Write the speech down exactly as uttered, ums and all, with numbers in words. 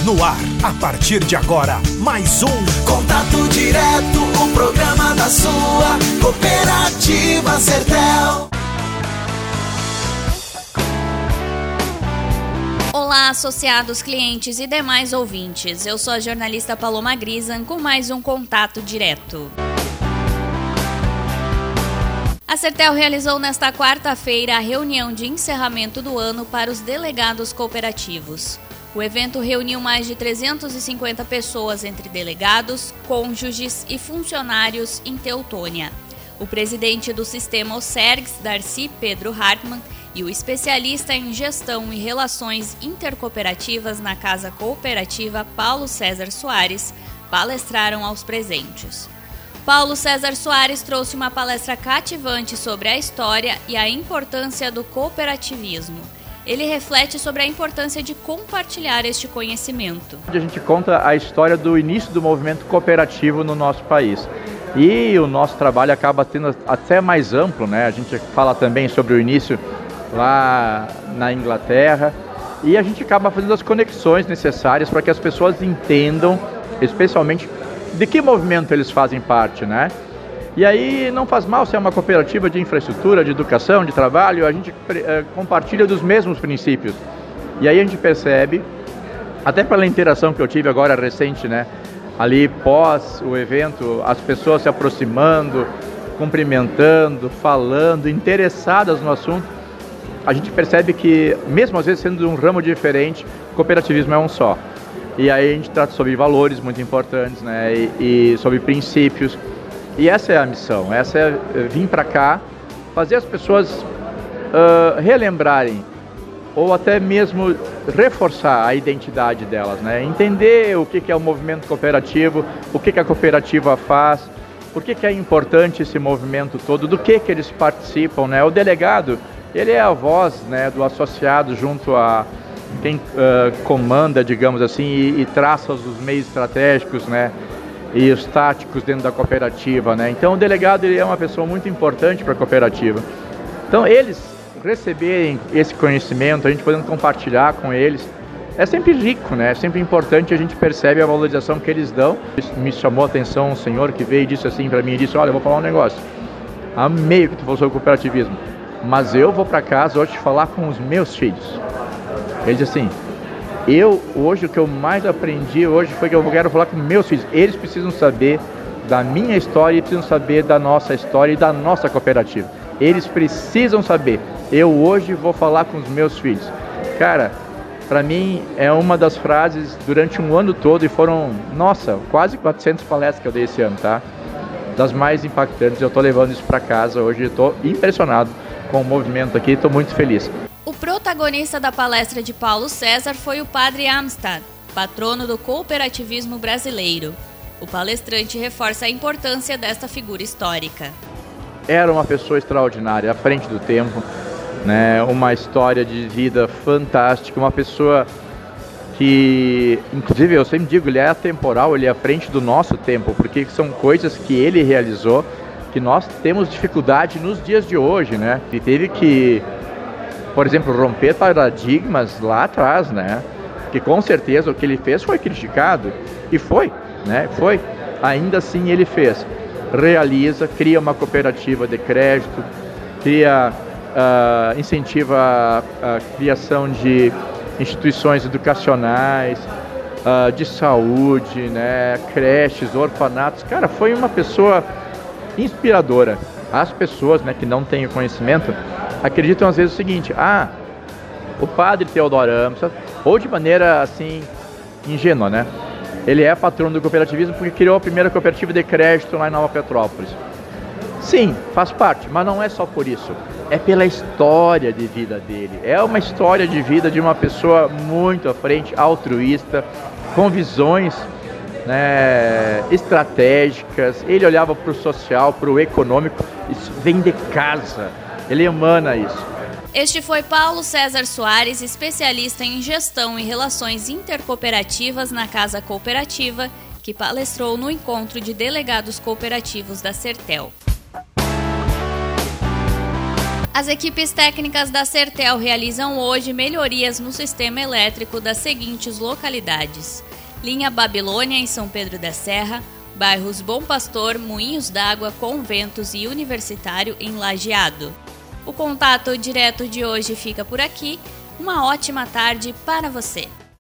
No ar, a partir de agora, mais um Contato Direto, o programa da sua cooperativa Sertel. Olá, associados, clientes e demais ouvintes. Eu sou a jornalista Paloma Grisan com mais um Contato Direto. A Sertel realizou nesta quarta-feira a reunião de encerramento do ano para os delegados cooperativos. O evento reuniu mais de trezentas e cinquenta pessoas entre delegados, cônjuges e funcionários em Teutônia. O presidente do sistema OSERGS, Darcy Pedro Hartmann, e o especialista em gestão e relações intercooperativas na Casa Cooperativa, Paulo César Soares, palestraram aos presentes. Paulo César Soares trouxe uma palestra cativante sobre a história e a importância do cooperativismo. Ele reflete sobre a importância de compartilhar este conhecimento. A gente conta a história do início do movimento cooperativo no nosso país. E o nosso trabalho acaba sendo até mais amplo, né? A gente fala também sobre o início lá na Inglaterra. E a gente acaba fazendo as conexões necessárias para que as pessoas entendam, especialmente, de que movimento eles fazem parte, né? E aí não faz mal se é uma cooperativa de infraestrutura, de educação, de trabalho, a gente é, compartilha dos mesmos princípios. E aí a gente percebe, até pela interação que eu tive agora recente, né? Ali pós o evento, as pessoas se aproximando, cumprimentando, falando, interessadas no assunto. A gente percebe que, mesmo às vezes sendo de um ramo diferente, o cooperativismo é um só. E aí a gente trata sobre valores muito importantes, né? E, e sobre princípios. E essa é a missão, essa é vir para cá, fazer as pessoas uh, relembrarem ou até mesmo reforçar a identidade delas, né? Entender o que, que é o movimento cooperativo, o que, que a cooperativa faz, por que, que é importante esse movimento todo, do que, que eles participam, né? O delegado, ele é a voz, né, do associado junto a quem uh, comanda, digamos assim, e, e traça os meios estratégicos, né? E os táticos dentro da cooperativa, né? Então o delegado, ele é uma pessoa muito importante para a cooperativa. Então eles receberem esse conhecimento, a gente podendo compartilhar com eles, é sempre rico, né? É sempre importante, a gente percebe a valorização que eles dão. Me chamou a atenção um senhor que veio e disse assim para mim, e disse, olha, eu vou falar um negócio, amei o que tu falou sobre cooperativismo, mas eu vou para casa hoje falar com os meus filhos. Ele disse assim, eu, hoje, o que eu mais aprendi hoje foi que eu quero falar com meus filhos. Eles precisam saber da minha história e precisam saber da nossa história e da nossa cooperativa. Eles precisam saber. Eu hoje vou falar com os meus filhos. Cara, para mim é uma das frases durante um ano todo, e foram, nossa, quase quatrocentas palestras que eu dei esse ano, tá? Das mais impactantes. Eu tô levando isso para casa hoje, eu tô impressionado com o movimento aqui, tô muito feliz. O protagonista da palestra de Paulo César foi o Padre Amstad, patrono do cooperativismo brasileiro. O palestrante reforça a importância desta figura histórica. Era uma pessoa extraordinária, à frente do tempo, né? Uma história de vida fantástica, uma pessoa que, inclusive, eu sempre digo, ele é atemporal, ele é à frente do nosso tempo, porque são coisas que ele realizou que nós temos dificuldade nos dias de hoje, né? E teve que, por exemplo, romper paradigmas lá atrás, né? Que com certeza o que ele fez foi criticado, e foi, né? Foi. Ainda assim ele fez. Realiza, cria uma cooperativa de crédito, cria, uh, incentiva a, a criação de instituições educacionais, uh, de saúde, né? Creches, orfanatos. Cara, foi uma pessoa inspiradora. As pessoas, né, que não têm o conhecimento acreditam às vezes o seguinte, ah, o padre Teodoro Amstad, ou de maneira assim, ingênua, né? Ele é patrono do cooperativismo porque criou a primeira cooperativa de crédito lá em Nova Petrópolis. Sim, faz parte, mas não é só por isso. É pela história de vida dele. É uma história de vida de uma pessoa muito à frente, altruísta, com visões, né, estratégicas. Ele olhava para o social, para o econômico, isso vem de casa. Ele emana isso. Este foi Paulo César Soares, especialista em gestão e relações intercooperativas na Casa Cooperativa, que palestrou no encontro de delegados cooperativos da Sertel. As equipes técnicas da Sertel realizam hoje melhorias no sistema elétrico das seguintes localidades: linha Babilônia em São Pedro da Serra, bairros Bom Pastor, Moinhos d'Água, Conventos e Universitário em Lajeado. O contato direto de hoje fica por aqui. Uma ótima tarde para você.